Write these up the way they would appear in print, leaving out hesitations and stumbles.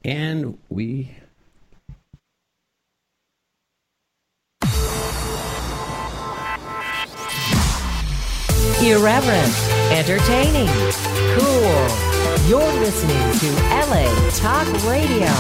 And we... Irreverent, entertaining, cool. You're listening to LA Talk Radio.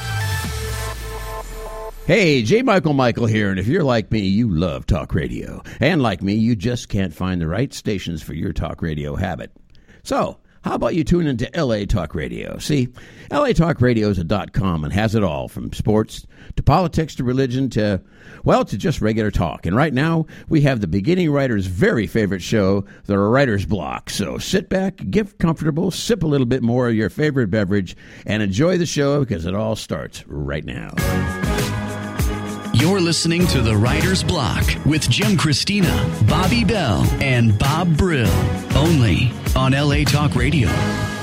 Hey, J. Michael here, and if you're like me, you love talk radio. And like me, you just can't find the right stations for your talk radio habit. So, how about you tune into LA Talk Radio? See, LA Talk Radio is a .com and has it all, from sports to politics to religion to just regular talk. And right now, we have the beginning writer's very favorite show, the Writer's Block. So sit back, get comfortable, sip a little bit more of your favorite beverage, and enjoy the show because it all starts right now. You're listening to The Writer's Block with Jim Christina, Bobby Bell, and Bob Brill. Only on LA Talk Radio.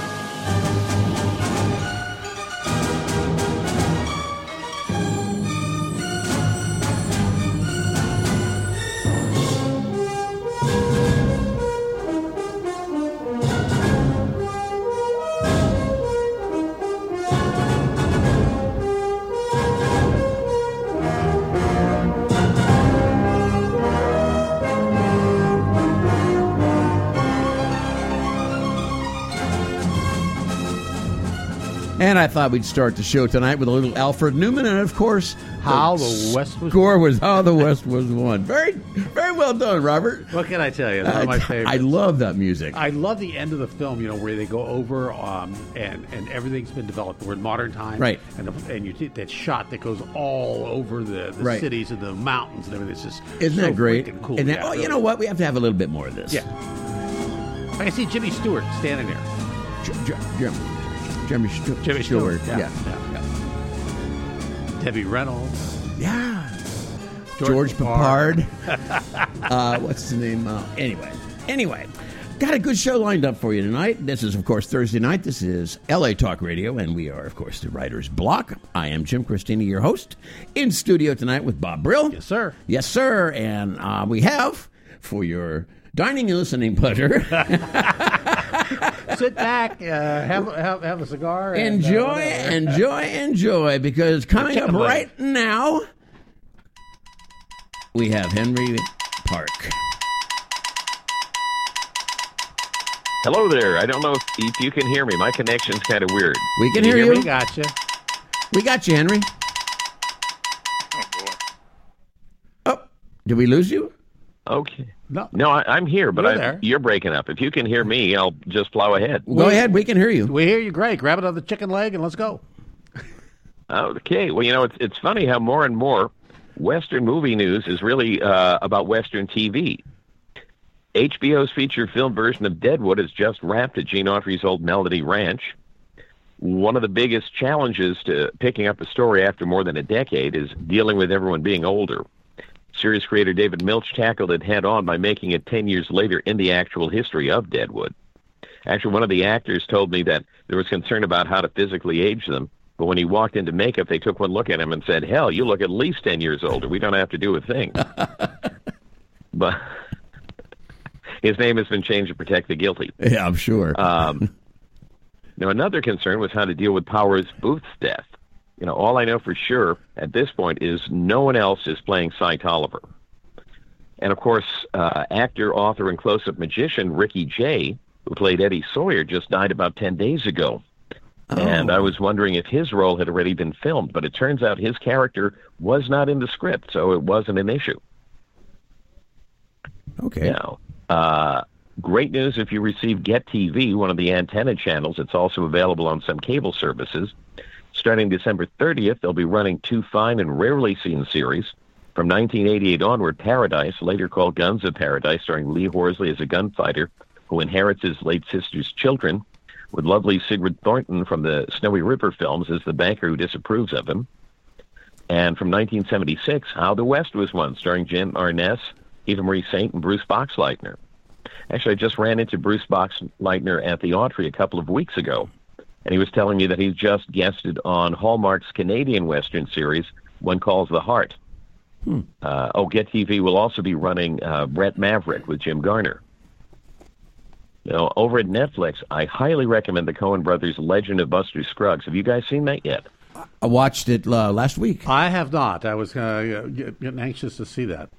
And I thought we'd start the show tonight with a little Alfred Newman, and of course, How the West Was score was How the West Was Won. Very, very well done, Robert. What can I tell you? One of my favorites. I love that music. I love the end of the film, where they go over and everything's been developed. We're in modern times, right? And you see that shot that goes all over the right. cities and the mountains and everything. It's just isn't that great? Cool. And Yeah, really. You know what? We have to have a little bit more of this. Yeah. I can see Jimmy Stewart standing there. Jimmy Stewart. Yeah. Debbie Reynolds. Yeah. George Peppard. What's the name? Anyway, got a good show lined up for you tonight. This is, of course, Thursday night. This is LA Talk Radio, and we are, of course, the Writer's Block. I am Jim Christina, your host, in studio tonight with Bob Brill. Yes, sir. Yes, sir. And we have, for your dining and listening pleasure... Sit back, have a cigar. And, enjoy, because coming up right now, we have Henry Park. Hello there. I don't know if you can hear me. My connection's kind of weird. We can hear you. We got you. We got you, Henry. Oh, did we lose you? Okay. No, I'm here, but you're breaking up. If you can hear me, I'll just plow ahead. Go ahead. We can hear you. We hear you great. Grab another chicken leg and let's go. Okay. Well, it's funny how more and more Western movie news is really about Western TV. HBO's feature film version of Deadwood has just wrapped at Gene Autry's old Melody Ranch. One of the biggest challenges to picking up a story after more than a decade is dealing with everyone being older. Series creator David Milch tackled it head-on by making it 10 years later in the actual history of Deadwood. Actually, one of the actors told me that there was concern about how to physically age them, but when he walked into makeup, they took one look at him and said, hell, you look at least 10 years older. We don't have to do a thing. But his name has been changed to protect the guilty. Yeah, I'm sure. Now, another concern was how to deal with Powers Booth's death. All I know for sure at this point is no one else is playing Cy Tolliver. And, of course, actor, author, and close-up magician Ricky Jay, who played Eddie Sawyer, just died about 10 days ago. Oh. And I was wondering if his role had already been filmed, but it turns out his character was not in the script, so it wasn't an issue. Okay. Now, great news if you receive Get TV, one of the antenna channels. It's also available on some cable services. Starting December 30th, they'll be running two fine and rarely seen series. From 1988 onward, Paradise, later called Guns of Paradise, starring Lee Horsley as a gunfighter who inherits his late sister's children, with lovely Sigrid Thornton from the Snowy River films as the banker who disapproves of him. And from 1976, How the West Was Won, starring Jim Arness, Eva Marie Saint, and Bruce Boxleitner. Actually, I just ran into Bruce Boxleitner at the Autry a couple of weeks ago, and he was telling me that he's just guested on Hallmark's Canadian Western series, One Calls the Heart. Get TV will also be running Brett Maverick with Jim Garner. Over at Netflix, I highly recommend the Coen Brothers' Legend of Buster Scruggs. Have you guys seen that yet? I watched it last week. I have not. I was getting anxious to see that.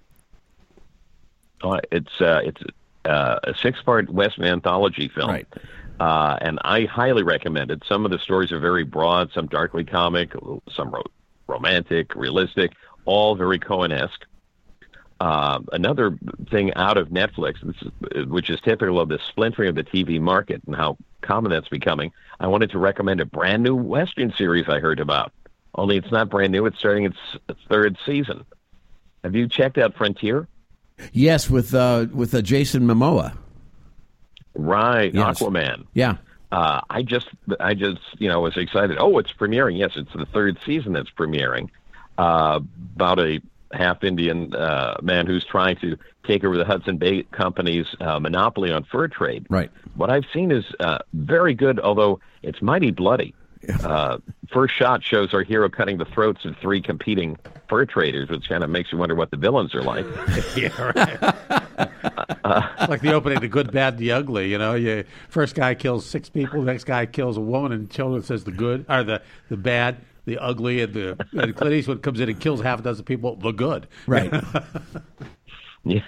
It's a 6-part Western anthology film. Right. And I highly recommend it. Some of the stories are very broad, some darkly comic, some romantic, realistic, all very Coen-esque. Another thing out of Netflix, which is typical of the splintering of the TV market and how common that's becoming, I wanted to recommend a brand new Western series I heard about. Only it's not brand new. It's starting its 3rd season. Have you checked out Frontier? Yes, with Jason Momoa. Right, Yes. Aquaman. Yeah. I just was excited. Oh, it's premiering. Yes, it's the 3rd season that's premiering. About a half Indian man who's trying to take over the Hudson Bay Company's monopoly on fur trade. Right. What I've seen is very good, although it's mighty bloody. First shot shows our hero cutting the throats of 3 competing fur traders, which kind of makes you wonder what the villains are like. Yeah, right. It's like the opening, The Good, Bad, the Ugly. First guy kills 6 people, the next guy kills a woman, and children says the good, or the bad, the ugly, and and Clint Eastwood comes in and kills half a dozen people, the good. Right. Yes.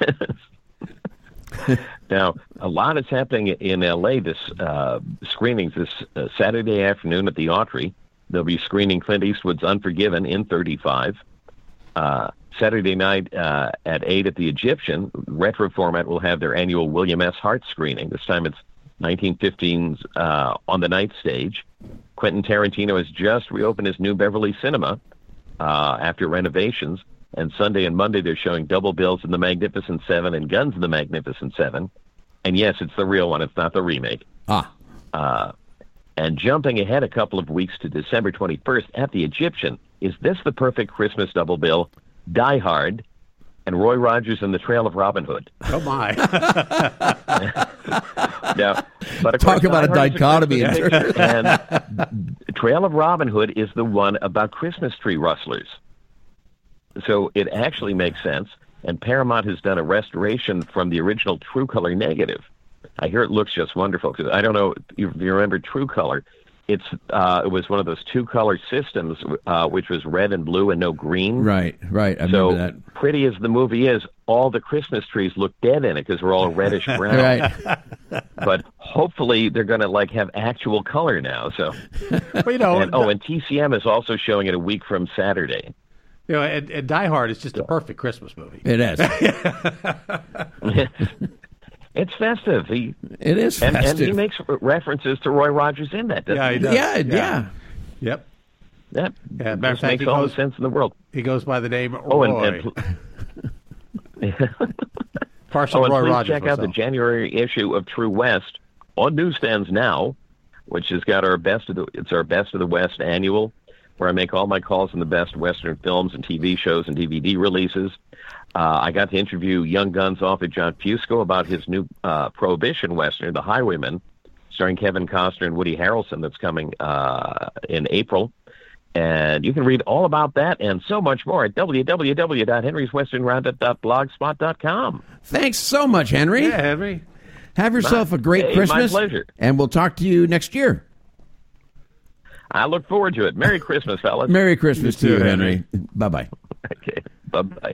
Now, a lot is happening in L.A. This screenings this Saturday afternoon at the Autry. They'll be screening Clint Eastwood's Unforgiven in 35. Saturday night at 8 at the Egyptian, Retro Format will have their annual William S. Hart screening. This time it's 1915's On the Night Stage. Quentin Tarantino has just reopened his New Beverly Cinema after renovations. And Sunday and Monday, they're showing double bills in The Magnificent Seven and Guns in the Magnificent Seven. And yes, it's the real one. It's not the remake. And jumping ahead a couple of weeks to December 21st at the Egyptian, is this the perfect Christmas double bill? Die Hard and Roy Rogers and the Trail of Robin Hood. Oh, my. Now, but of Talk course, about a Die Hard is dichotomy. Christmas movie, and Trail of Robin Hood is the one about Christmas tree rustlers. So it actually makes sense, and Paramount has done a restoration from the original True Color negative. I hear it looks just wonderful, because I don't know if you remember True Color. It was one of those 2-color systems, which was red and blue and no green. Right. I remember that. Pretty as the movie is, all the Christmas trees look dead in it because they're all reddish brown. Right. But hopefully they're going to have actual color now. So, Well, and TCM is also showing it a week from Saturday. And Die Hard is just a perfect Christmas movie. It is. It's festive. It is festive. And he makes references to Roy Rogers in that, doesn't Yeah, he he? does. Yeah. Yep. That Yeah, matter of just fact, makes he all goes- the sense in the world. He goes by the name Oh, Roy. Partial and Roy please Rogers. check out the myself. January issue of True West on newsstands now, which has got our best of the West annual, where I make all my calls on the best Western films and TV shows and DVD releases. I got to interview Young Guns author John Fusco about his new Prohibition Western, The Highwayman, starring Kevin Costner and Woody Harrelson, that's coming in April. And you can read all about that and so much more at www.henryswesternroundup.blogspot.com. Thanks so much, Henry. Yeah, Henry. Have yourself a great Hey, Christmas. my pleasure. And we'll talk to you next year. I look forward to it. Merry Christmas, fellas. Merry Christmas to You you, too, Henry. Bye-bye. Okay, bye-bye.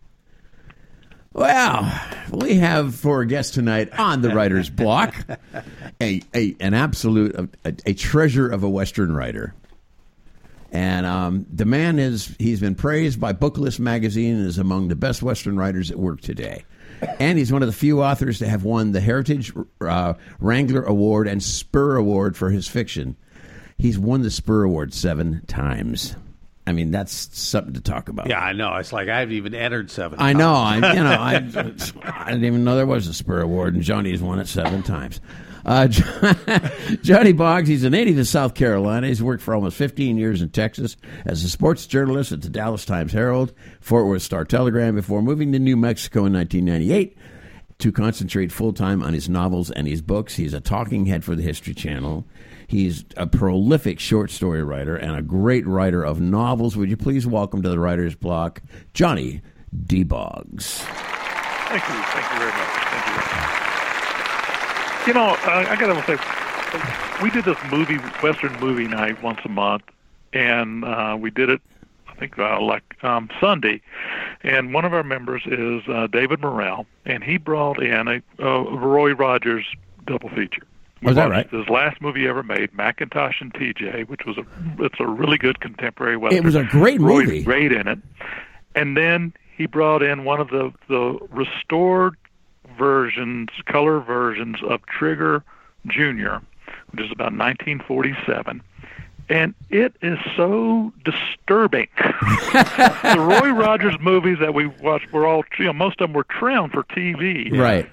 Well, we have for a guest tonight on the Writer's Block an absolute a treasure of a Western writer. And the man he's been praised by Booklist magazine and is among the best Western writers at work today. And he's one of the few authors to have won the Heritage Wrangler Award and Spur Award for his fiction. He's won the Spur Award 7 times. I mean, that's something to talk about. Yeah, I know. It's like I haven't even entered 7. I know. I didn't even know there was a Spur Award, and Johnny's won it 7 times. Johnny Boggs, he's a native of South Carolina. He's worked for almost 15 years in Texas as a sports journalist at the Dallas Times-Herald, Fort Worth Star-Telegram, before moving to New Mexico in 1998 to concentrate full-time on his novels and his books. He's a talking head for the History Channel. He's a prolific short story writer and a great writer of novels. Would you please welcome to the Writer's Block, Johnny D. Boggs. Thank you. Thank you very much. Thank you. You know, I got to say, we do this Western movie night once a month, and we did it, I think, Sunday. And one of our members is David Morrell, and he brought in a Roy Rogers double feature. Was that right? His last movie he ever made, Macintosh and TJ, which was it's a really good contemporary Western. It was a great Roy's movie. Great in it. And then he brought in one of the restored versions, color versions of Trigger Jr., which is about 1947. And it is so disturbing. The Roy Rogers movies that we watched were all, most of them were trimmed for TV. Right.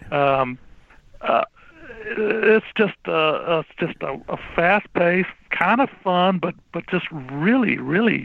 It's just a fast-paced, kind of fun, but just really, really,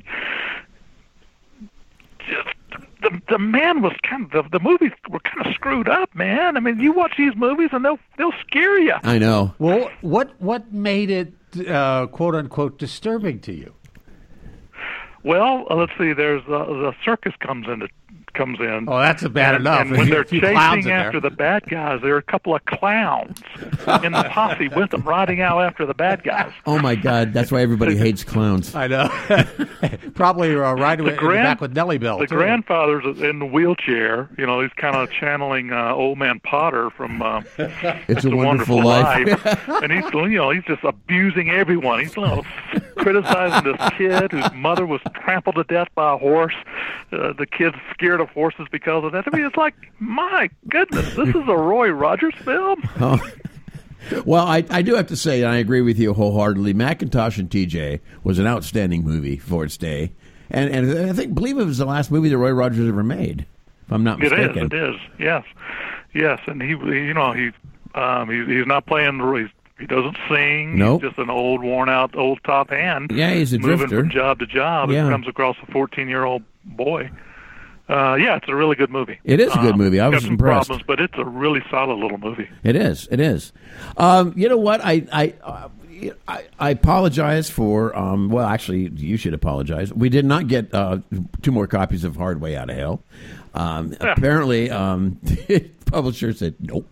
just the man was kind of the movies were kind of screwed up, man. I mean, you watch these movies and they'll scare you. I know. Well, what made it quote unquote disturbing to you? Well, let's see. There's the circus comes in. Oh, that's bad enough. And when they're chasing after after the bad guys, there are a couple of clowns in the posse with them, riding out after the bad guys. Oh my God, that's why everybody hates clowns. I know. Probably riding in the back with Nellie Bell. The grandfather's in the wheelchair. He's kind of channeling Old Man Potter from It's a Wonderful Life. And he's just abusing everyone. He's criticizing this kid whose mother was trampled to death by a horse. The kid's scared of horses because of that. I mean, it's like, my goodness, this is a Roy Rogers film. Oh. Well, I do have to say, and I agree with you wholeheartedly, Macintosh and TJ was an outstanding movie for its day. And I believe it was the last movie that Roy Rogers ever made, if I'm not mistaken. It is, yes. And he's not playing, he doesn't sing. Nope. He's just an old, worn-out, old top hand. Yeah, he's a moving drifter. from job to job. Yeah. And comes across a 14-year-old boy. It's a really good movie. It is a good movie. I was got impressed. Some problems, but it's a really solid little movie. It is. You know what? I apologize for. Well, actually, you should apologize. We did not get 2 more copies of Hard Way Out of Hell. Apparently, the publisher said nope.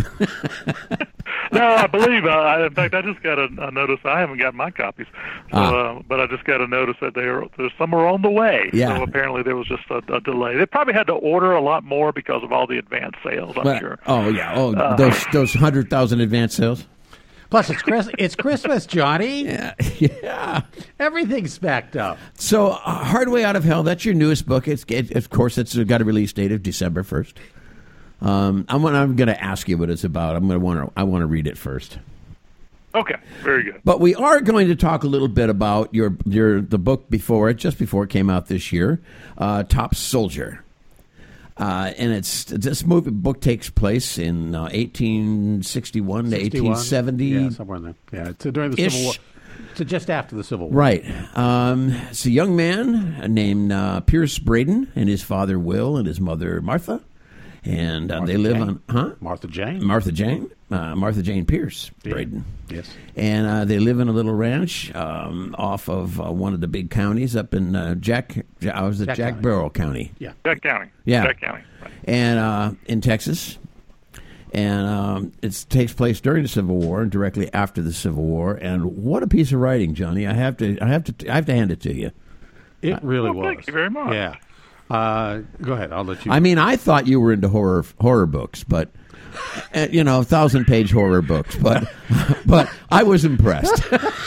No, I believe. In fact, I just got a notice. I haven't got my copies, but I just got a notice that there's some are on the way. Yeah. So apparently there was just a delay. They probably had to order a lot more because of all the advance sales. I'm sure. Oh yeah. Oh, those 100,000 advance sales. Plus, it's Christmas, Johnny. Yeah. Everything's backed up. So, Hard Way Out of Hell. That's your newest book. Of course, it's got a release date of December 1st. I'm going to ask you what it's about. I want to read it first. Okay, very good. But we are going to talk a little bit about the book just before it came out this year, Top Soldier. And this book takes place in 1861 to 1870. Yeah, somewhere in there. Yeah, it's during the Civil War. So just after the Civil War. Right. It's a young man named Pierce Braden, and his father Will and his mother Martha. And they live on Martha Jane Pierce Braden. Yes. And they live in a little ranch off of one of the big counties up in Jack Barrow County. Yeah. Jack County. Yeah. Jack County. Right. And in Texas. And it takes place during the Civil War and directly after the Civil War. And what a piece of writing, Johnny! I have to hand it to you. It really was. Thank you very much. Yeah. Go ahead. I'll let you. I mean, I thought you were into horror books, but 1,000-page horror books. But I was impressed.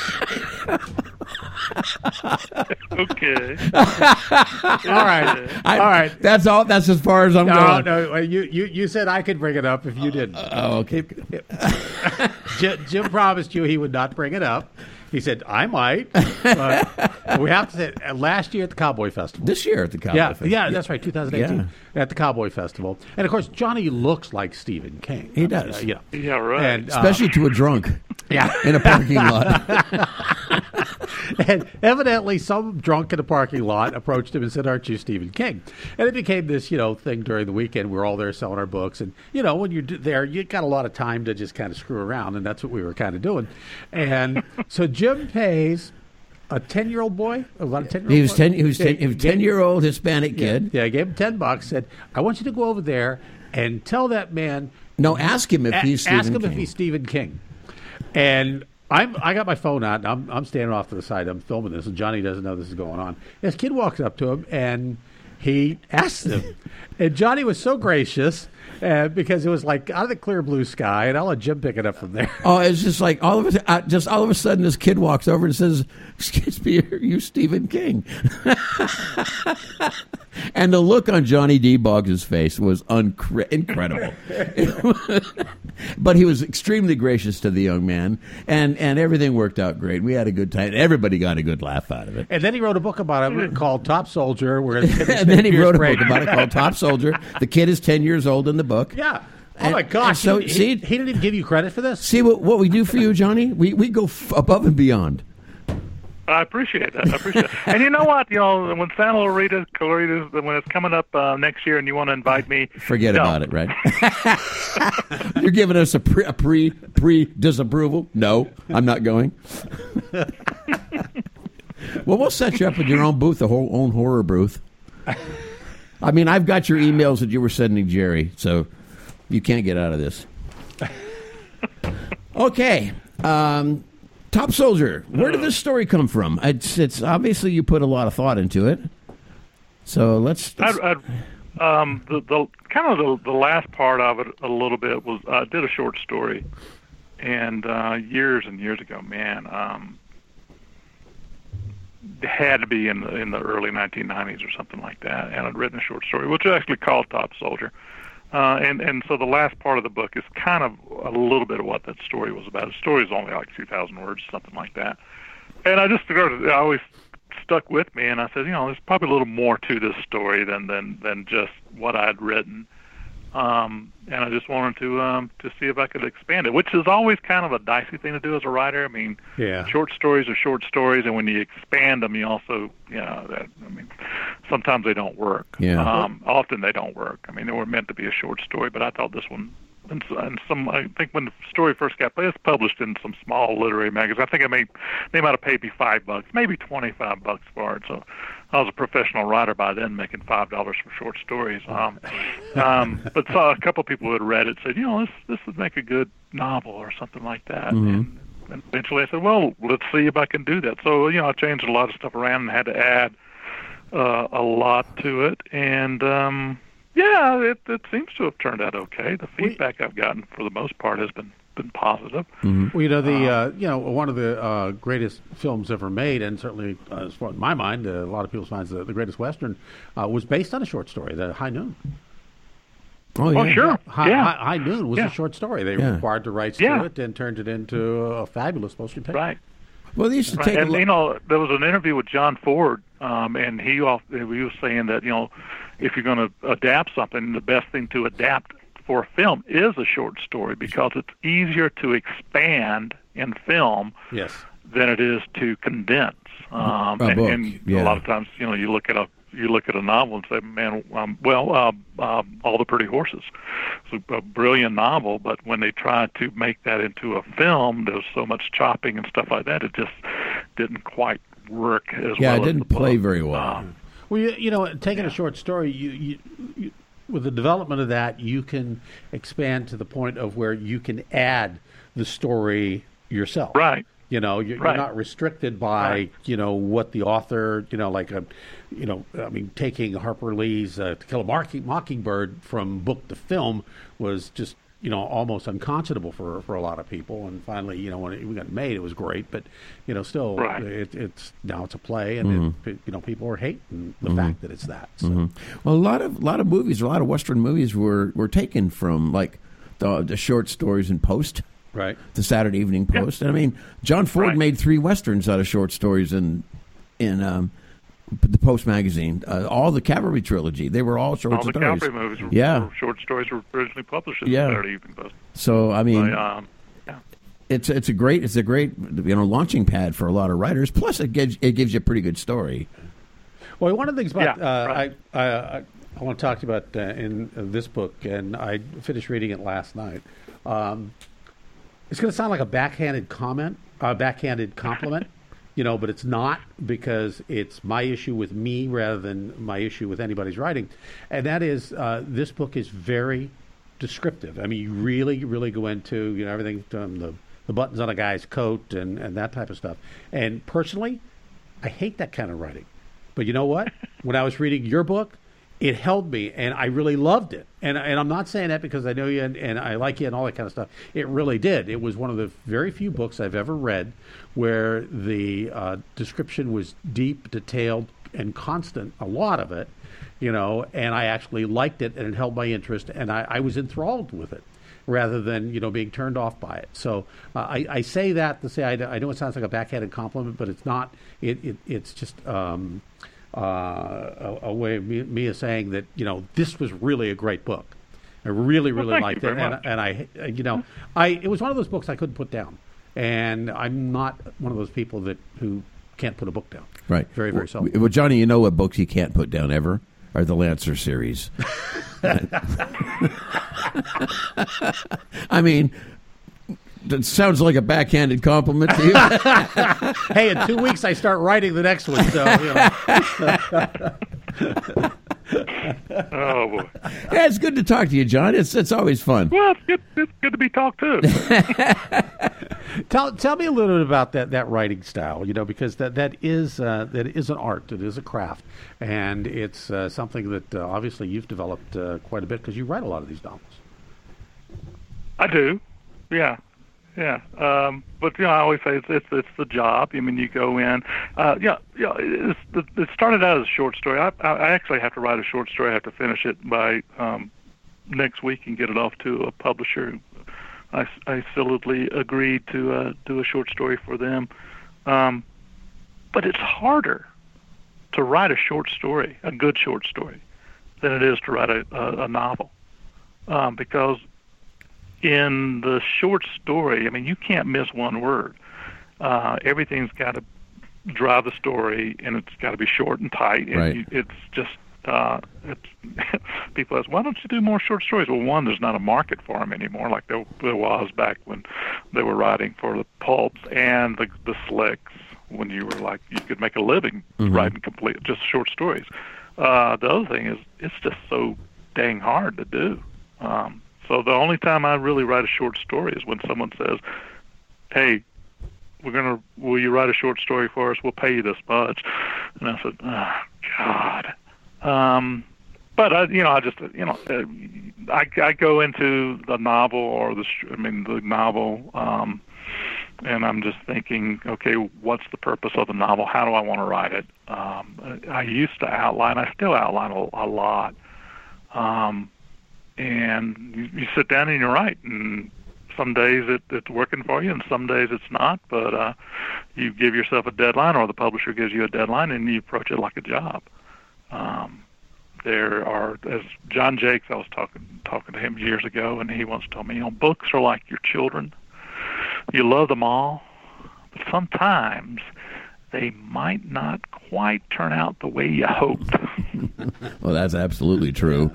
Okay. All right. That's all. That's as far as I'm going. No. You said I could bring it up if you didn't. Okay. Jim promised you he would not bring it up. He said, I might. But we have to say, last year at the Cowboy Festival. This year at the Cowboy Festival. Yeah, that's right, 2018. Yeah. At the Cowboy Festival. And, of course, Johnny looks like Stephen King. He does. Yeah, right. And, especially to a drunk. Yeah. In a parking lot. And evidently some drunk in a parking lot approached him and said, aren't you Stephen King? And it became this, thing during the weekend. We're all there selling our books. And, when you're there, you got a lot of time to just kind of screw around. And that's what we were kind of doing. And so Jim pays a 10-year-old boy, about a 10-year-old He was boy. 10. He was 10-year-old Hispanic kid. Yeah, I gave him $10. Said, I want you to go over there and tell that man. No, ask him if he's Stephen King. Ask him if he's Stephen King. And I got my phone out. And I'm standing off to the side. I'm filming this, and Johnny doesn't know this is going on. This kid walks up to him, and he asks him. And Johnny was so gracious because it was like out of the clear blue sky, and I'll let Jim pick it up from there. Oh, it's just like all of a sudden, this kid walks over and says, "Excuse me, are you Stephen King?" And the look on Johnny D. Boggs' face was incredible. But he was extremely gracious to the young man, and everything worked out great. We had a good time. Everybody got a good laugh out of it. And then he wrote a book about it called Top Soldier. Where and then he wrote a book about it called Top Soldier. The kid is 10 years old in the book. Yeah. Oh, my gosh. So, he see, didn't even give you credit for this? See what we do for you, Johnny? We go above and beyond. I appreciate that. And you know what? When Santa Clarita, when it's coming up next year and you want to invite me, forget about it, right? You're giving us a pre-disapproval? No, I'm not going. Well, we'll set you up with your own booth, own horror booth. I mean, I've got your emails that you were sending Jerry, so you can't get out of this. Okay. Top Soldier. Where did this story come from? It's obviously you put a lot of thought into it. So let's the last part of it a little bit was I did a short story, and years and years ago, man, it had to be in the early 1990s or something like that, and I'd written a short story, which is actually called Top Soldier. And so the last part of the book is kind of a little bit of what that story was about. The story is only like 2,000 words, something like that. And I always stuck with me, and I said, there's probably a little more to this story than just what I'd written. And I just wanted to see if I could expand it, which is always kind of a dicey thing to do as a writer. I mean, short stories are short stories, and when you expand them, you also, sometimes they don't work. Yeah. Often they don't work. I mean, they were meant to be a short story, but I thought this one, I think when the story first got published in some small literary magazines, I think they might have paid me $5, maybe $25 for it. So I was a professional writer by then, making $5 for short stories. But saw a couple of people who had read it said, this would make a good novel or something like that. Mm-hmm. And eventually I said, well, let's see if I can do that. So, I changed a lot of stuff around and had to add a lot to it. And, it seems to have turned out okay. The feedback I've gotten for the most part has been positive. Mm-hmm. Well, one of the greatest films ever made, and certainly, as far as my mind, a lot of people's minds, the greatest Western, was based on a short story, The High Noon. Oh, yeah. Oh, sure. High Noon was a short story. They were required to write to it and turned it into a fabulous motion picture. Right. Well, they used to take and, there was an interview with John Ford, and he was saying that, if you're going to adapt something, the best thing to adapt for a film is a short story because it's easier to expand in film than it is to condense. A book. And a lot of times, you look at a novel and say, man, All the Pretty Horses. It's a brilliant novel, but when they tried to make that into a film, there was so much chopping and stuff like that, it just didn't quite work as well. Yeah, it didn't play very well. Taking a short story, you with the development of that, you can expand to the point of where you can add the story yourself. Right. You're not restricted by, what the author, taking Harper Lee's To Kill a Mockingbird from book to film was just, almost unconscionable for a lot of people. And finally, when it got made, it was great. But, still, it's now it's a play, and people are hating the fact that it's that. So. Mm-hmm. Well, a lot of movies, a lot of Western movies were taken from like the short stories in Post. Right. The Saturday Evening Post. And I mean, John Ford made 3 Westerns out of short stories in the Post magazine. All the Cavalry trilogy, they were all short stories. All the Cavalry movies were short stories were originally published in the Saturday Evening Post. So, I mean, it's a great launching pad for a lot of writers. Plus, it gives you a pretty good story. Well, one of the things about I want to talk to you about in this book, and I finished reading it last night. It's going to sound like a backhanded compliment, but it's not, because it's my issue with me rather than my issue with anybody's writing. And that is, this book is very descriptive. I mean, you really, really go into, everything from the the buttons on a guy's coat and that type of stuff. And personally, I hate that kind of writing. But you know what? When I was reading your book, it held me, and I really loved it. And I'm not saying that because I know you and I like you and all that kind of stuff. It really did. It was one of the very few books I've ever read where the description was deep, detailed, and constant, a lot of it, and I actually liked it, and it held my interest, and I was enthralled with it rather than, being turned off by it. So I say that to say I know it sounds like a backhanded compliment, but it's not. It's just a way of me of saying that, this was really a great book. I really liked it, and I it was one of those books I couldn't put down, and I'm not one of those people who can't put a book down. Right, very very seldom. Well, Johnny, you know what books you can't put down ever are the Lancer series. I mean, that sounds like a backhanded compliment to you. Hey, in 2 weeks I start writing the next one. So, Oh boy! Yeah, it's good to talk to you, John. It's always fun. Well, it's good to be talked to. Tell me a little bit about that writing style. Because that is an art. It is a craft, and it's something that obviously you've developed quite a bit because you write a lot of these novels. I do, yeah. But I always say it's the job. I mean, you go in. It started out as a short story. I actually have to write a short story. I have to finish it by next week and get it off to a publisher. I solidly agreed to do a short story for them. But it's harder to write a short story, a good short story, than it is to write a novel, because in the short story, I mean, you can't miss one word. Everything's got to drive the story, and it's got to be short and tight. And right. It's just people ask, why don't you do more short stories? Well, one, there's not a market for them anymore, like there was back when they were writing for the pulps and the slicks, when you were like, you could make a living writing complete just short stories. The other thing is, it's just so dang hard to do. So the only time I really write a short story is when someone says, hey, will you write a short story for us? We'll pay you this much. And I said, oh, God. But I go into the novel or the novel, and I'm just thinking, okay, what's the purpose of the novel? How do I want to write it? I used to outline. I still outline a lot. And you sit down and you write, and some days it's working for you, and some days it's not. But you give yourself a deadline, or the publisher gives you a deadline, and you approach it like a job. There are, as John Jakes, I was talking to him years ago, and he once told me, books are like your children. You love them all, but sometimes they might not quite turn out the way you hoped. Well, that's absolutely true.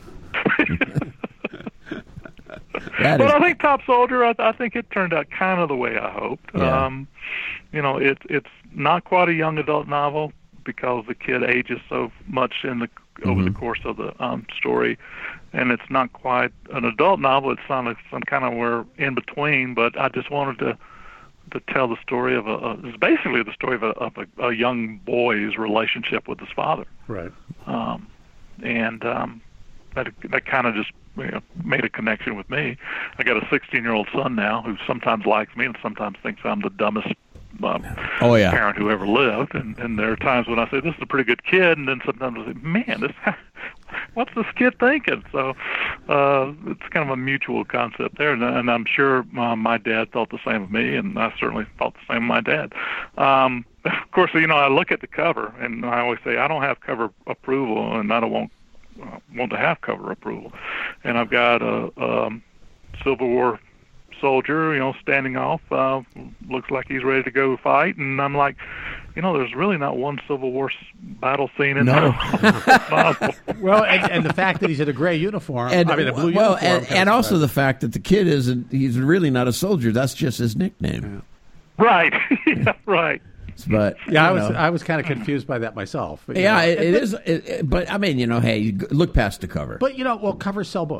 I think Top Soldier, I think it turned out kind of the way I hoped. Yeah. It's not quite a young adult novel because the kid ages so much over the course of the story, and it's not quite an adult novel. It's some kind of where in between. But I just wanted to tell the story of it's basically the story of a young boy's relationship with his father. Right. That kind of just made a connection with me. I got a 16-year-old son now who sometimes likes me and sometimes thinks I'm the dumbest parent who ever lived. And there are times when I say, this is a pretty good kid, and then sometimes I say, man, what's this kid thinking? So it's kind of a mutual concept there. And I'm sure my dad thought the same of me, and I certainly thought the same of my dad. Of course, I look at the cover, and I always say, I don't have cover approval, and I don't want to have cover approval. And I've got a Civil War soldier, standing off, looks like he's ready to go fight, and I'm like, there's really not one Civil War battle scene in there. Well, and the fact that he's in a gray uniform, a blue uniform. And also the fact that the kid he's really not a soldier, that's just his nickname. Yeah. Right. Yeah, right. But I was kind of confused by that myself. It is. But I mean, hey, look past the cover. But covers sell books.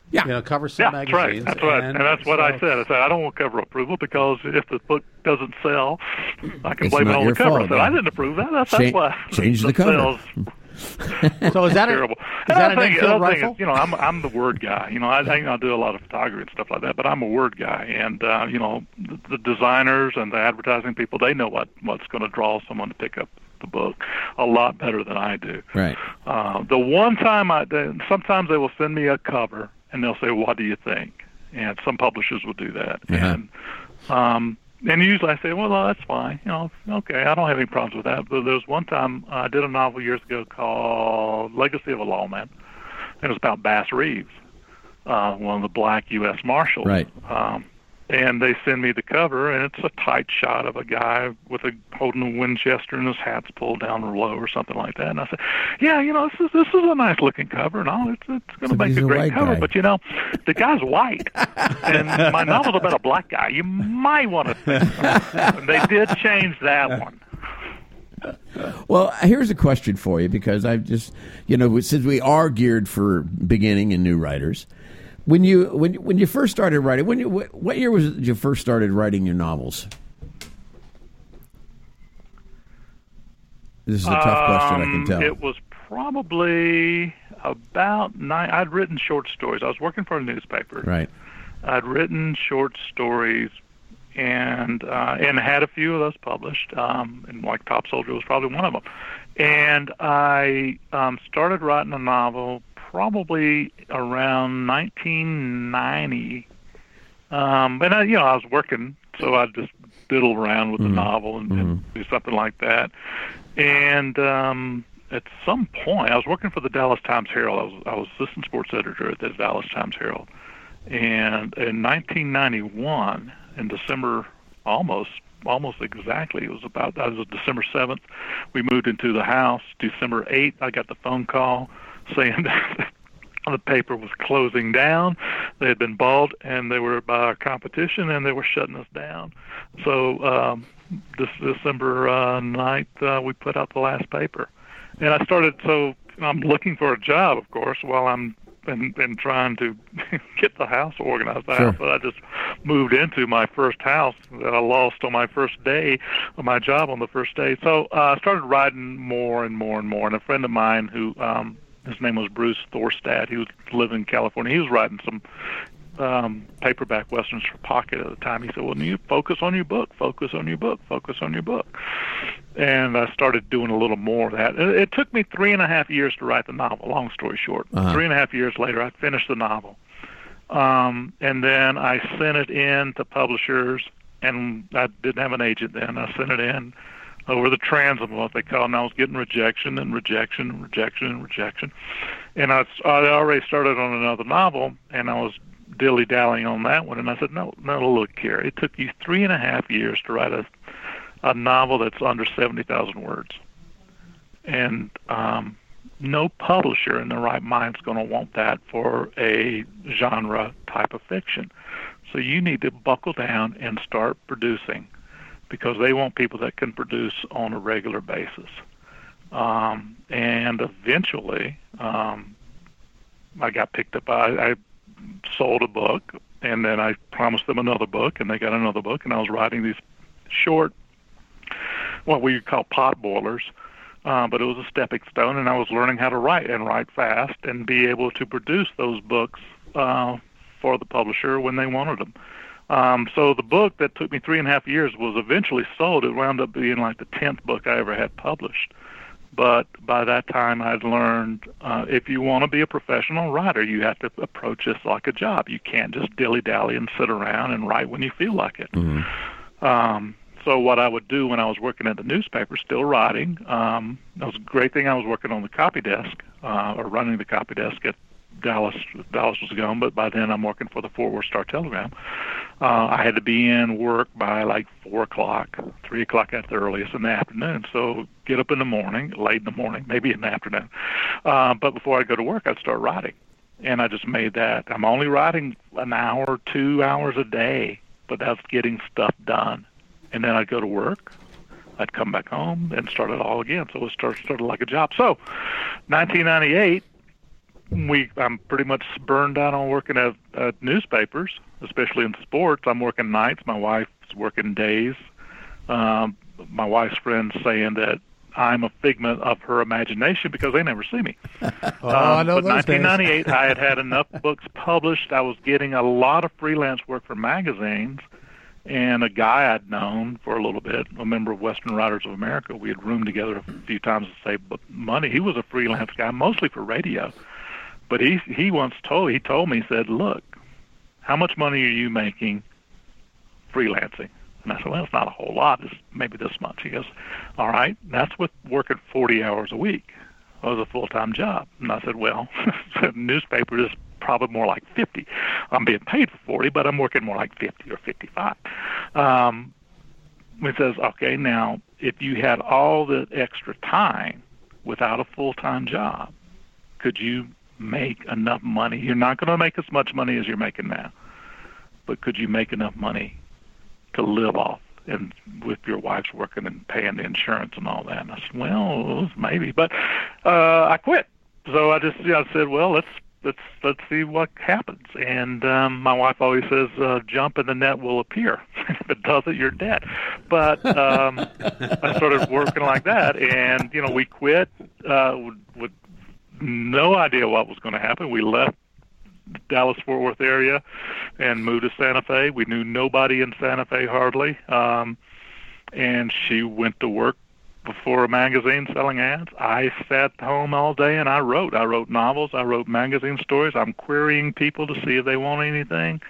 Yeah. Cover some Yeah, magazines. that's right. And that's what I said. I said, I don't want cover approval because if the book doesn't sell, I can It's blame it not on your the cover. fault, I said, yeah. I didn't approve that. That's why. Change the cover. Sales So is that terrible. Is that an Another Enfield thing rifle? is, I'm the word guy. I do a lot of photography and stuff like that, but I'm a word guy. And the designers and the advertising people, they know what's going to draw someone to pick up the book a lot better than I do. Right. The one time sometimes they will send me a cover and they'll say, "What do you think?" And some publishers will do that. Uh-huh. And usually I say, well, that's fine. Okay, I don't have any problems with that. But there was one time I did a novel years ago called Legacy of a Lawman. It was about Bass Reeves, one of the black U.S. Marshals. Right. And they send me the cover, and it's a tight shot of a guy holding a Winchester, and his hat's pulled down low or something like that. And I said, yeah, this is a nice looking cover, and all. It's going to make a great cover. Guy. But the guy's white, and my novel's about a black guy. You might want to think. And they did change that one. Well, here's a question for you, because I've just, since we are geared for beginning and new writers, when you first started writing, what year was it you first started writing your novels? This is a tough question, I can tell. It was probably about 9. I'd written short stories. I was working for a newspaper. Right. I'd written short stories and had a few of those published. And like Top Soldier was probably one of them. And I started writing a novel probably around 1990. And I was working, so I'd just diddle around with the novel and do something like that. And at some point, I was working for the Dallas Times-Herald. I was assistant sports editor at the Dallas Times-Herald. And in 1991, in December, almost exactly, it was December 7th, we moved into the house. December 8th, I got the phone call saying that the paper was closing down. They had been bought, and they were by our competition, and they were shutting us down. So this December 9th, we put out the last paper. And I started, so I'm looking for a job, of course, while I'm and trying to get the house organized. Sure. But I just moved into my first house that I lost on my first day of my job on the first day. So I started writing more and more and more. And a friend of mine who, his name was Bruce Thorstad, he was living in California. He was writing some paperback westerns for Pocket at the time. He said, well, you focus on your book, focus on your book, focus on your book. And I started doing a little more of that. It took me 3.5 years to write the novel, long story short. Uh-huh. 3.5 years later, I finished the novel. And then I sent it in to publishers, and I didn't have an agent then. I sent it in over the transom, what they call it, and I was getting rejection and rejection and rejection and rejection. And I already started on another novel, and I was dilly-dallying on that one. And I said, no, look here. It took you 3.5 years to write a novel that's under 70,000 words. And no publisher in their right mind is going to want that for a genre type of fiction. So you need to buckle down and start producing, because they want people that can produce on a regular basis. And eventually, I got picked up. I sold a book, and then I promised them another book, and they got another book, and I was writing these short, what we call pot boilers, but it was a stepping stone, and I was learning how to write and write fast and be able to produce those books for the publisher when they wanted them. So the book that took me 3.5 years was eventually sold. It wound up being like the 10th book I ever had published. But by that time, I'd learned if you want to be a professional writer, you have to approach this like a job. You can't just dilly-dally and sit around and write when you feel like it. Mm-hmm. So what I would do when I was working at the newspaper, still writing, that was a great thing. I was working on the copy desk, or running the copy desk at Dallas. Dallas was gone, but by then I'm working for the Fort Worth Star-Telegram. I had to be in work by like 4 o'clock, 3 o'clock at the earliest in the afternoon. So get up in the morning, late in the morning, maybe in the afternoon. But before I go to work, I'd start writing. And I just made that. I'm only writing an hour, 2 hours a day, but that's getting stuff done. And then I'd go to work. I'd come back home and start it all again. So it started like a job. So 1998, I'm pretty much burned out on working at newspapers, especially in sports. I'm working nights. My wife's working days. My wife's friends saying that I'm a figment of her imagination because they never see me. I know but those 1998, days. I had enough books published. I was getting a lot of freelance work for magazines. And a guy I'd known for a little bit, a member of Western Writers of America, we had roomed together a few times to save money. He was a freelance guy, mostly for radio. But he told me, he said, look, how much money are you making freelancing? And I said, well, it's not a whole lot. It's maybe this much. He goes, all right, that's with working 40 hours a week. It was a full-time job. And I said, well, newspaper is probably more like 50. I'm being paid for 40, but I'm working more like 50 or 55. He says, okay, now, if you had all the extra time without a full-time job, could you make enough money? You're not going to make as much money as you're making now, but could you make enough money to live off, and with your wife's working and paying the insurance and all that? And I said, well, maybe, but I quit. So I said, well, let's see what happens. And my wife always says, jump and the net will appear. If it doesn't, you're dead. But I started working like that, and we quit with no idea what was going to happen. We left Dallas-Fort Worth area and moved to Santa Fe. We knew nobody in Santa Fe hardly, and she went to work for a magazine selling ads. I sat home all day and I wrote novels, I wrote magazine stories. I'm querying people to see if they want anything,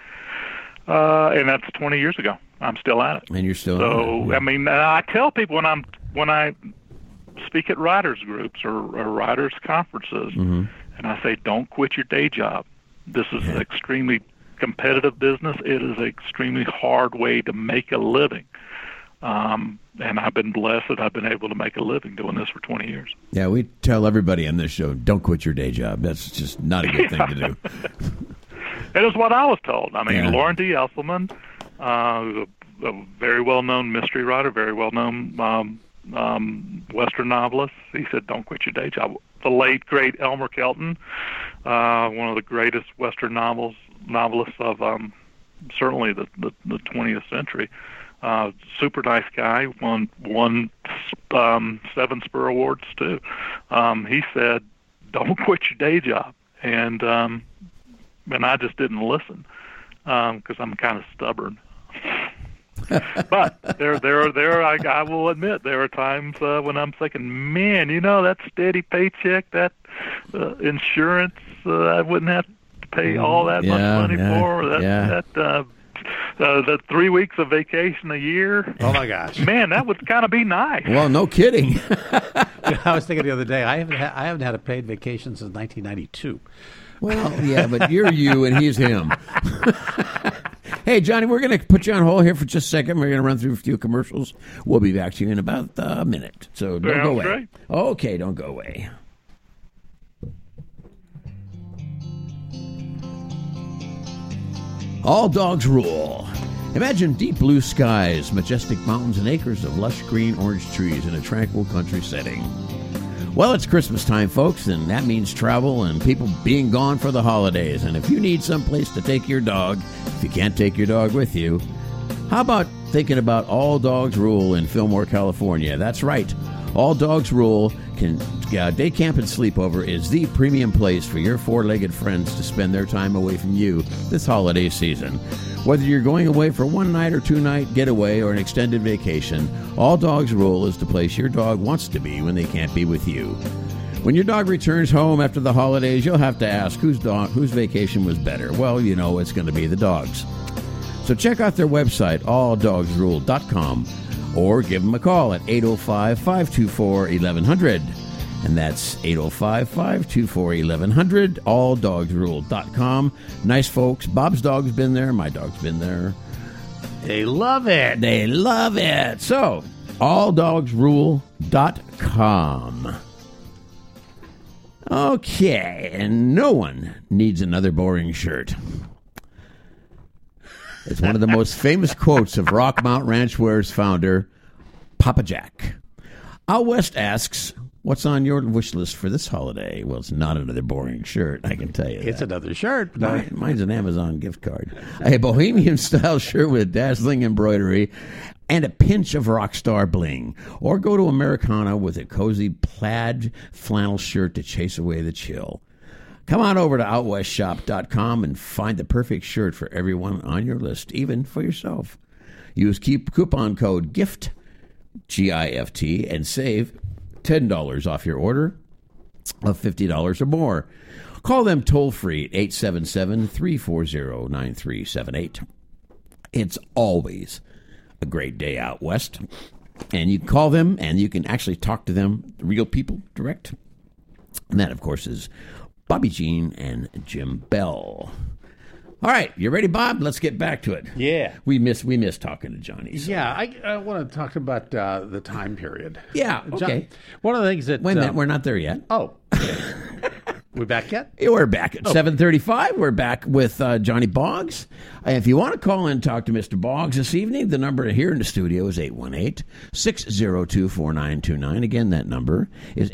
and that's 20 years ago. I'm still at it. And you're still so at it. Yeah. I mean, I tell people when I speak at writers groups or writers conferences, Mm-hmm. and I say, don't quit your day job. This is an extremely competitive business. It is an extremely hard way to make a living. And I've been blessed that I've been able to make a living doing this for 20 years. Yeah, we tell everybody on this show, don't quit your day job. That's just not a good thing to do. It is what I was told. I mean, Yeah. Lauren D. Esselman, a very well-known mystery writer, very well-known Western novelist, he said, don't quit your day job. The late, great Elmer Kelton, one of the greatest Western novelists of certainly the 20th century. Super nice guy, won 7 Spur Awards too. He said, "Don't quit your day job," and I just didn't listen because I'm kind of stubborn. But I will admit there are times when I'm thinking, man, that steady paycheck, that insurance, I wouldn't have to pay all that much money for. The 3 weeks of vacation a year. Oh my gosh, man, that would kind of be nice. Well, no kidding. I was thinking the other day, I haven't had a paid vacation since 1992. Well, yeah, but you're you and he's him. Hey, Johnny, we're going to put you on hold here for just a second. We're going to run through a few commercials. We'll be back to you in about a minute. So don't go away. Great. Okay, don't go away. All dogs rule. Imagine deep blue skies, majestic mountains, and acres of lush green orange trees in a tranquil country setting. Well, it's Christmas time, folks, and that means travel and people being gone for the holidays. And if you need someplace to take your dog, if you can't take your dog with you, how about thinking about All Dogs Rule in Fillmore, California? That's right. All Dogs Rule Day Camp and Sleepover is the premium place for your four-legged friends to spend their time away from you this holiday season. Whether you're going away for one night or 2-night getaway or an extended vacation, All Dogs Rule is the place your dog wants to be when they can't be with you. When your dog returns home after the holidays, you'll have to ask whose vacation was better. Well, it's going to be the dog's. So check out their website, alldogsrule.com, or give them a call at 805-524-1100. And that's 805-524-1100, alldogsrule.com. Nice folks. Bob's dog's been there. My dog's been there. They love it. They love it. So, alldogsrule.com. Okay, and no one needs another boring shirt. It's one of the most famous quotes of Rockmount Ranchware's founder, Papa Jack. Out West asks, What's on your wish list for this holiday? Well, it's not another boring shirt, I can tell you It's that. another shirt. Mine's an Amazon gift card. A bohemian-style shirt with dazzling embroidery and a pinch of rock star bling. Or go to Americana with a cozy plaid flannel shirt to chase away the chill. Come on over to OutWestShop.com and find the perfect shirt for everyone on your list, even for yourself. Use coupon code GIFT, G-I-F-T, and save $10 off your order of $50 or more. Call them toll-free at 877-340-9378. It's always a great day out west. And you can call them, and you can actually talk to them, real people, direct. And that, of course, is Bobby Jean and Jim Bell. All right, you ready, Bob? Let's get back to it. Yeah. We miss talking to Johnny. So. Yeah, I want to talk about the time period. Yeah, okay. One of the things that... Wait a minute, we're not there yet. Oh, okay. We back yet? Yeah, we're back at 7:35. We're back with Johnny Boggs. If you want to call in and talk to Mr. Boggs this evening, the number here in the studio is 818-602-4929. Again, that number is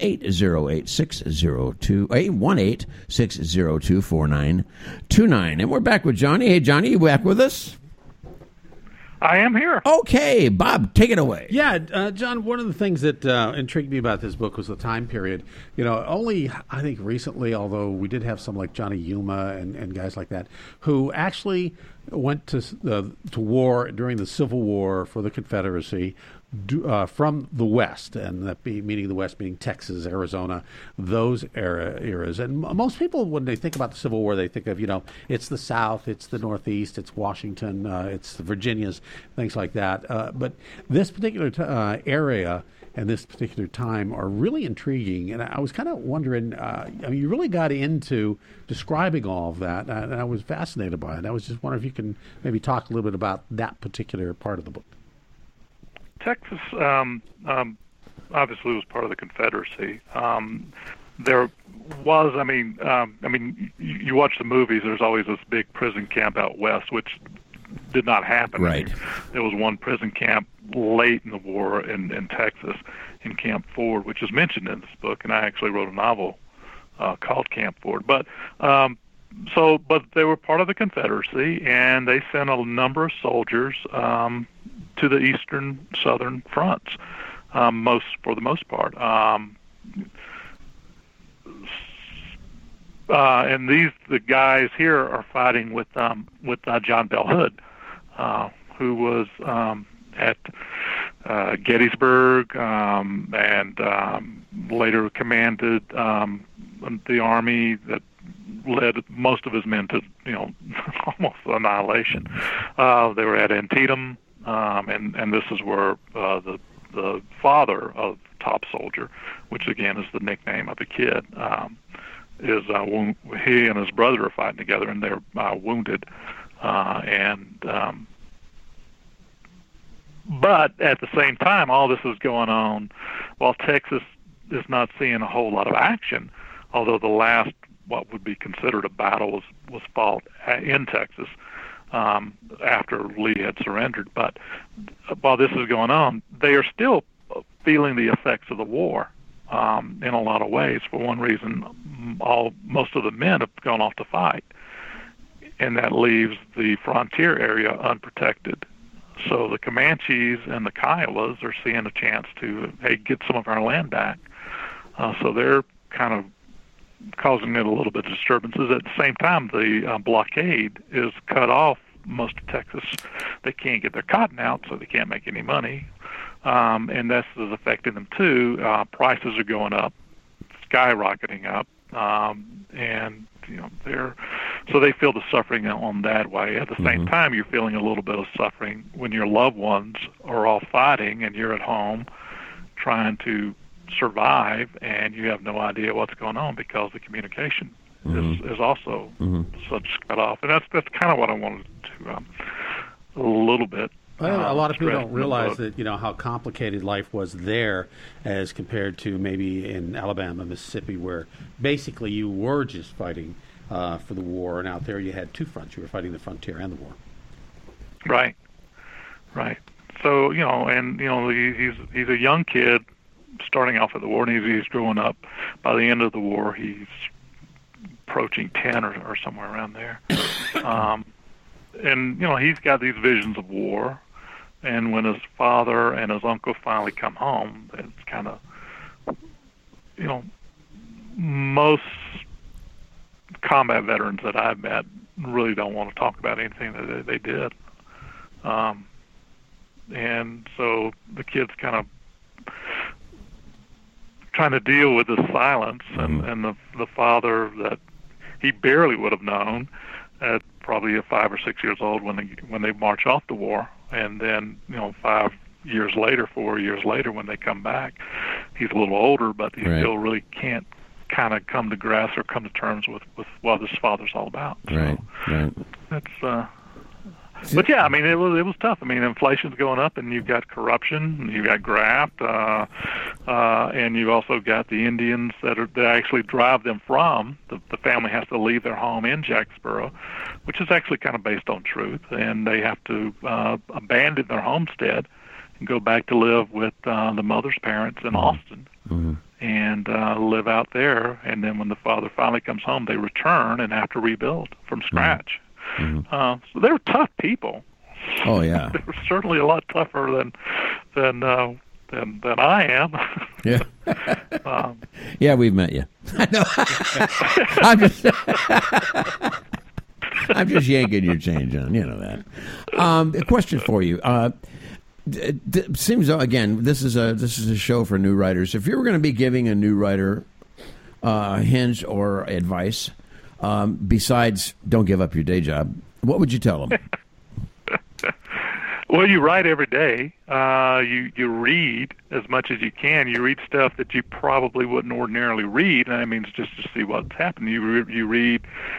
818-602-4929. And we're back with Johnny. Hey, Johnny, you back with us? I am here. Okay, Bob, take it away. Yeah, John, one of the things that intrigued me about this book was the time period. Only, I think, recently, although we did have some like Johnny Yuma and guys like that, who actually went to war during the Civil War for the Confederacy from the West, and that meaning the West being Texas, Arizona, those eras. And most people, when they think about the Civil War, they think of, it's the South, it's the Northeast, it's Washington, it's the Virginias, things like that. But this particular area and this particular time are really intriguing. And I was kind of wondering, you really got into describing all of that, and I was fascinated by it. I was just wondering if you can maybe talk a little bit about that particular part of the book. Texas obviously was part of the Confederacy. There was, you watch the movies, there's always this big prison camp out west, which did not happen. Right. There was one prison camp late in the war in Texas, in Camp Ford, which is mentioned in this book, and I actually wrote a novel called Camp Ford. But they were part of the Confederacy, and they sent a number of soldiers to the eastern, southern fronts, for the most part. And the guys here are fighting with John Bell Hood, who was at Gettysburg and later commanded the army that led most of his men to almost annihilation. They were at Antietam. And this is where the father of Top Soldier, which again is the nickname of the kid, he and his brother are fighting together, and they're wounded. But at the same time, all this is going on while Texas is not seeing a whole lot of action, although the last, what would be considered a battle was fought in Texas. After Lee had surrendered. But while this is going on, they are still feeling the effects of the war in a lot of ways. For one reason, most of the men have gone off to fight, and that leaves the frontier area unprotected. So the Comanches and the Kiowas are seeing a chance to, get some of our land back. So they're kind of causing it a little bit of disturbances. At the same time, the blockade is cut off most of Texas. They can't get their cotton out, so they can't make any money. And this is affecting them too. Prices are going up, skyrocketing up, and so they feel the suffering on that way. At the same time, you're feeling a little bit of suffering when your loved ones are all fighting and you're at home trying to survive, and you have no idea what's going on because the communication is also such cut off. And that's kind of what I wanted to a little bit. Well, a lot of people don't realize that how complicated life was there as compared to maybe in Alabama, Mississippi, where basically you were just fighting for the war, and out there you had two fronts. You were fighting the frontier and the war. Right. So he's a young kid, starting off at the war, and he's growing up. By the end of the war, he's approaching 10 or somewhere around there. And, he's got these visions of war. And when his father and his uncle finally come home, it's kind of, most combat veterans that I've met really don't want to talk about anything that they did. And so the kid's kind of trying to deal with the silence, and the father that he barely would have known at probably 5 or 6 years old when they march off the war, and then 5 years later, 4 years later, when they come back, he's a little older, but he still really can't kind of come to grasp or come to terms with what his father's all about. Right. That's but yeah, I mean, it was tough. I mean, inflation's going up, and you've got corruption, you've got graft, and you've also got the Indians that actually drive them from the family has to leave their home in Jacksboro, which is actually kind of based on truth, and they have to abandon their homestead and go back to live with the mother's parents in Austin. And live out there, and then when the father finally comes home, they return and have to rebuild from scratch. So they were tough people. Oh yeah, they were certainly a lot tougher than I am. Yeah, yeah, we've met you. I'm just yanking your chain, John. You know that. A question for you. It seems again, this is a show for new writers. If you were going to be giving a new writer hints or advice, besides don't give up your day job, what would you tell them? Well, you write every day. You read as much as you can. You read stuff that you probably wouldn't ordinarily read, and that means just to see what's happening. You read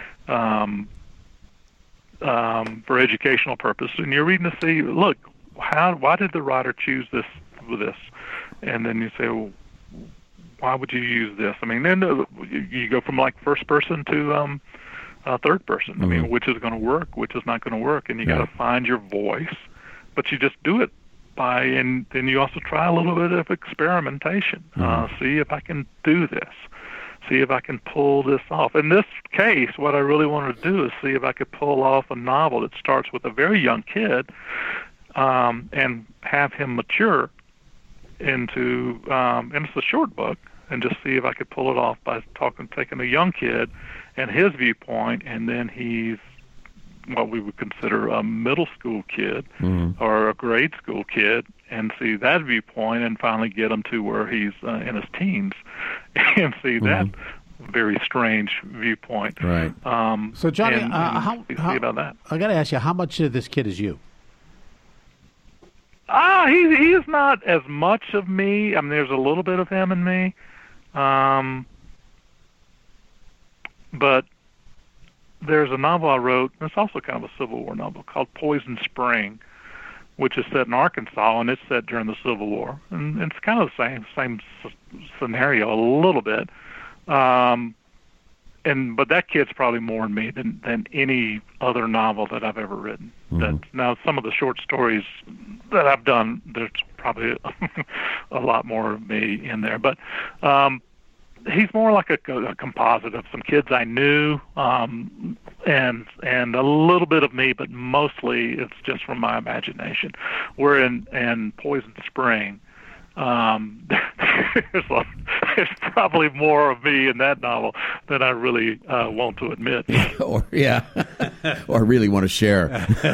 for educational purposes, and you're reading to see, look, why did the writer choose this with this? And then you say, well, why would you use this? I mean, then you go from like first person to third person. I mean, which is going to work, which is not going to work, and you got to find your voice. But you just do it and then you also try a little bit of experimentation. See if I can do this. See if I can pull this off. In this case, what I really wanted to do is see if I could pull off a novel that starts with a very young kid and have him mature into, and it's a short book, and just see if I could pull it off by taking a young kid and his viewpoint, and then he's what we would consider a middle school kid or a grade school kid, and see that viewpoint, and finally get him to where he's in his teens and see that very strange viewpoint. Right. So, Johnny, how about that? I got to ask you, how much of this kid is you? He is not as much of me. I mean, there's a little bit of him in me, but there's a novel I wrote. It's also kind of a Civil War novel called Poison Spring, which is set in Arkansas, and it's set during the Civil War, and it's kind of the same scenario a little bit. But that kid's probably more in me than any other novel that I've ever written. Now, some of the short stories that I've done, there's probably a lot more of me in there. But he's more like a composite of some kids I knew, and a little bit of me, but mostly it's just from my imagination. We're in Poison Spring. There's probably more of me in that novel than I really want to admit. Or really want to share.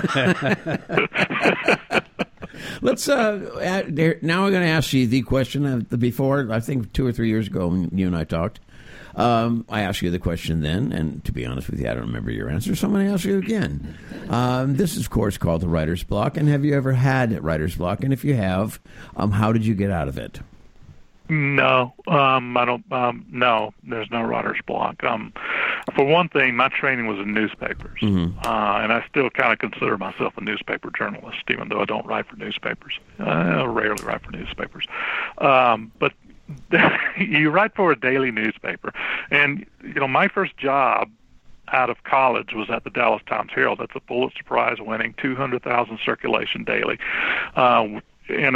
Let's now I'm going to ask you the question before. I think 2 or 3 years ago when you and I talked, I asked you the question then, and to be honest with you, I don't remember your answer, so I'm going to ask you again. This is, of course, called the writer's block, and have you ever had writer's block? And if you have, how did you get out of it? No, I don't. No, there's no writer's block. For one thing, my training was in newspapers, and I still kind of consider myself a newspaper journalist, even though I don't write for newspapers. I rarely write for newspapers, but you write for a daily newspaper, and my first job out of college was at the Dallas Times-Herald. That's a Pulitzer Prize-winning 200,000 circulation daily, in a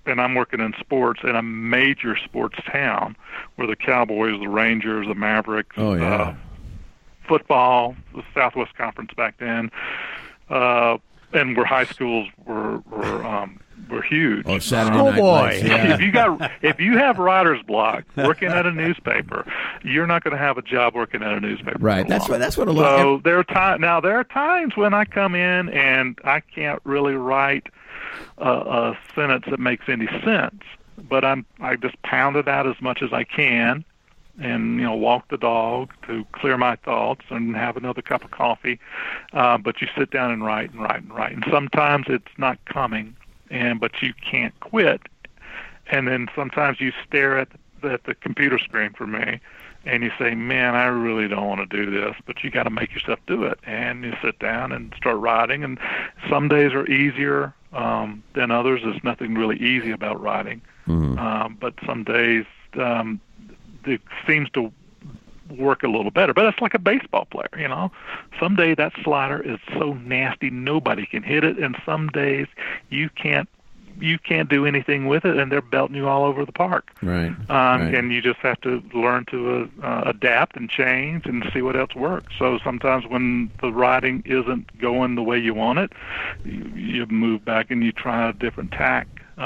and I'm working in sports in a major sports town where the Cowboys, the Rangers, the Mavericks, football, the Southwest Conference back then, and where high schools were huge. Oh, Saturday Night Lights, yeah. If you have writer's block working at a newspaper, you're not going to have a job working at a newspaper. Right. That's what a lot. So there are times when I come in and I can't really write a sentence that makes any sense, but I just pound it out as much as I can, and walk the dog to clear my thoughts and have another cup of coffee. But you sit down and write. And sometimes it's not coming, but you can't quit. And then sometimes you stare at the computer screen for me, and you say, man, I really don't want to do this, but you got to make yourself do it. And you sit down and start writing, and some days are easier than others. There's nothing really easy about writing. Mm-hmm. But some days it seems to work a little better. But it's like a baseball player, Some day that slider is so nasty nobody can hit it, and some days you can't do anything with it, and they're belting you all over the park. Right. And you just have to learn to adapt and change and see what else works. So sometimes when the writing isn't going the way you want it, you move back and you try a different tack.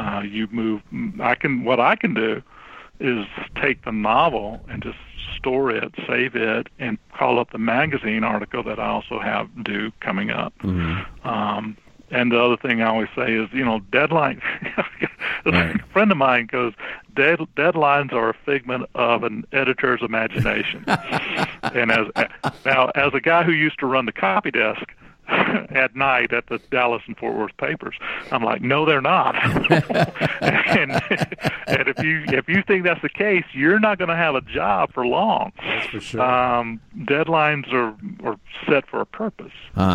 What I can do is take the novel and just store it, save it, and call up the magazine article that I also have due coming up. Mm-hmm. And the other thing I always say is, deadline. Right. A friend of mine goes, deadlines are a figment of an editor's imagination. And as a guy who used to run the copy desk at night at the Dallas and Fort Worth papers, I'm like, no, they're not. and if you think that's the case, you're not going to have a job for long. That's for sure. Deadlines are set for a purpose,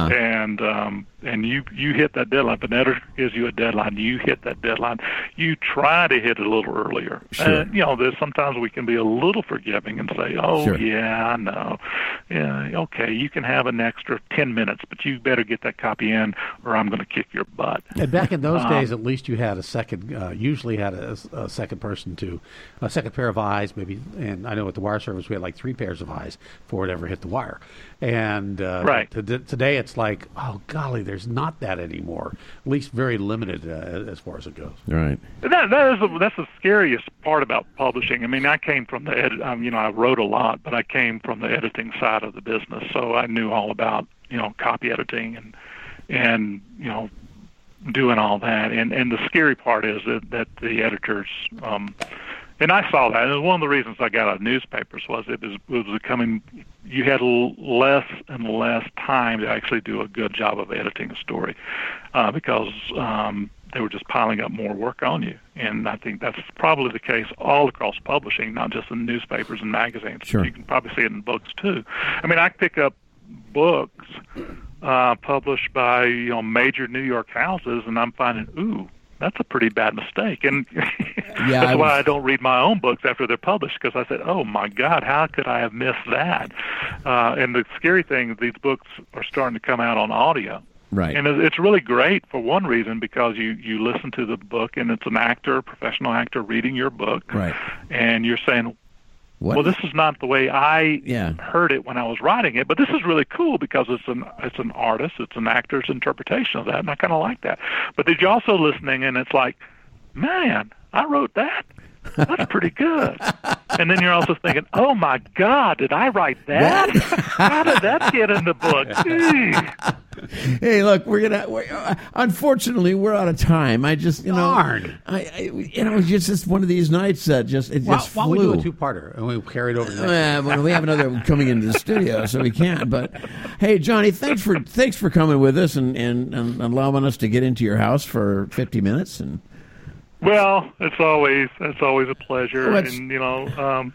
and you hit that deadline. If an editor gives you a deadline, you hit that deadline. You try to hit it a little earlier. Sure. There's sometimes we can be a little forgiving and say, oh, sure. yeah, I know. Yeah, okay, you can have an extra 10 minutes, but you better get that copy in or I'm going to kick your butt. And back in those days, at least you had a second, usually had a second person a second pair of eyes, maybe. And I know at the wire service we had like 3 pairs of eyes before it ever hit the wire. And right. Today it's like, oh, golly, there's not that anymore. At least very limited as far as it goes. Right. That's the scariest part about publishing. I mean, I came from the I wrote a lot, but I came from the editing side of the business, so I knew all about copy editing and doing all that. And the scary part is that the editors. And I saw that. And one of the reasons I got out of newspapers was it was becoming, you had less and less time to actually do a good job of editing a story because they were just piling up more work on you. And I think that's probably the case all across publishing, not just in newspapers and magazines. Sure. You can probably see it in books, too. I mean, I pick up books published by major New York houses, and I'm finding, ooh, that's a pretty bad mistake. And that's why I don't read my own books after they're published, because I said, oh, my God, how could I have missed that? And the scary thing is these books are starting to come out on audio. Right. And it's really great for one reason, because you listen to the book, and it's an actor, professional actor, reading your book. Right. And you're saying, what? Well, this is not the way I heard it when I was writing it, but this is really cool because it's an artist, it's an actor's interpretation of that, and I kind of like that. But then you're also listening, and it's like, man, I wrote that. That's pretty good. And then you're also thinking, oh, my God, did I write that? How did that get in the book? Hey, look, unfortunately, we're out of time. I just, Darn. It's just one of these nights that just flew. Why don't we do a 2-parter and we carry it over the next well, we have another one coming into the studio, so we can't. But hey, Johnny, thanks for coming with us and allowing us to get into your house for 50 minutes. And well, it's always a pleasure, and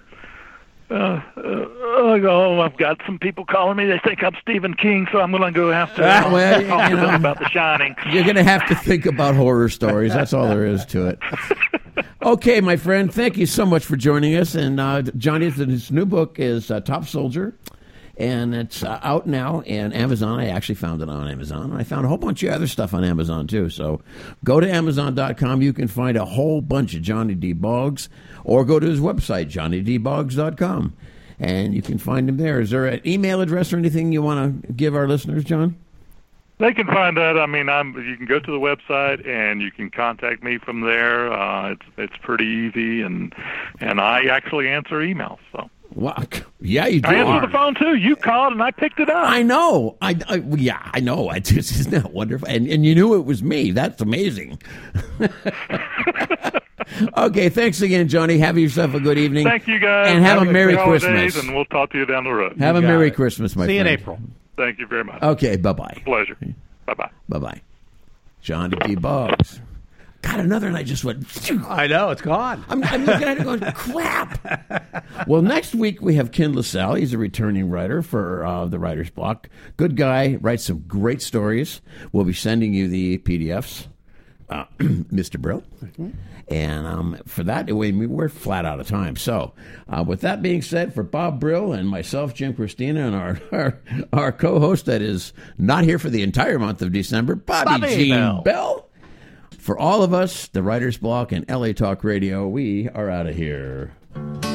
I've got some people calling me. They think I'm Stephen King, so I'm going to go have to talk to them about The Shining. You're going to have to think about horror stories. That's all there is to it. Okay, my friend, thank you so much for joining us. And Johnny, his new book is Top Soldier. and it's out now in Amazon. I actually found it on Amazon. I found a whole bunch of other stuff on Amazon, too. So go to Amazon.com. You can find a whole bunch of Johnny D. Boggs, or go to his website, johnnydboggs.com, and you can find him there. Is there an email address or anything you want to give our listeners, John? They can find that. I mean, you can go to the website and you can contact me from there. It's pretty easy, and I actually answer emails. So. Well, yeah, you do. I answered the phone too. You called and I picked it up. I know. I know. Isn't that wonderful? And you knew it was me. That's amazing. Okay, thanks again, Johnny. Have yourself a good evening. Thank you, guys. And have a Merry holidays, Christmas. And we'll talk to you down the road. Have a Merry Christmas, my friend. See you in April. Thank you very much. Okay, bye-bye. Pleasure. Bye-bye. Bye-bye. Johnny D. Boggs. Got another, and I just went... Phew. I know, it's gone. I'm looking at it going, crap. Well, next week we have Ken LaSalle. He's a returning writer for the Writer's Block. Good guy, writes some great stories. We'll be sending you the PDFs, Mr. Brill. Mm-hmm. And for that, we're flat out of time. So with that being said, for Bob Brill and myself, Jim Christina, and our co-host that is not here for the entire month of December, Bobby Jean Bell. For all of us, the Writer's Block and LA Talk Radio, we are out of here.